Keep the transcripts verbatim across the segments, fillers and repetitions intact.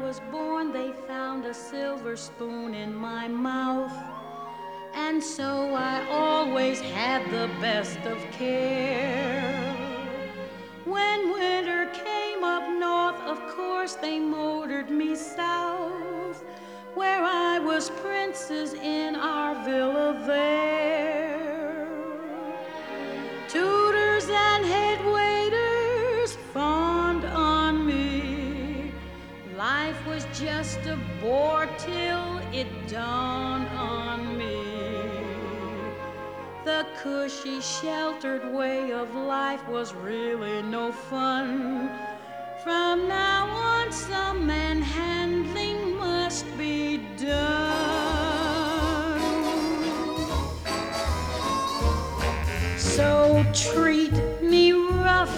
was born, they found a silver spoon in my mouth. And so I always had the best of care. When winter came up north, of course they motored me south, where I was princess in our villa there. Tutors and head waiters fawned on me. Life was just a bore till it dawned on me. The cushy, sheltered way of life was really no fun. From now on, some manhandling must be done. So treat me rough,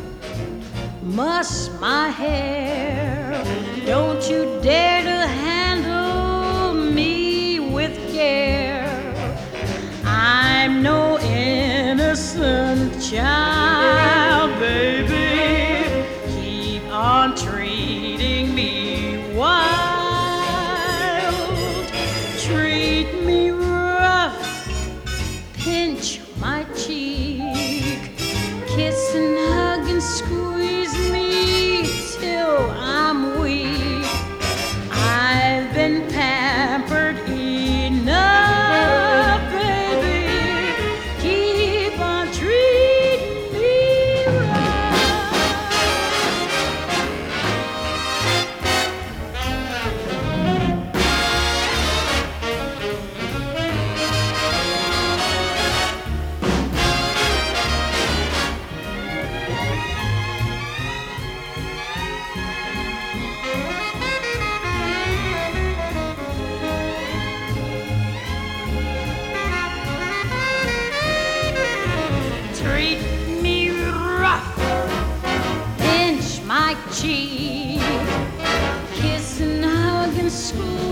muss my hair. Don't you dare to handle me with care. I'm no innocent child, baby. Keep on treating me wild. Treat me rough, pinch my cheek, kiss and hug and squeeze me till I'm weak. I've been pampered enough, baby. Keep on treating me right. Treat me rough, pinch my cheek, kiss and hug and squeeze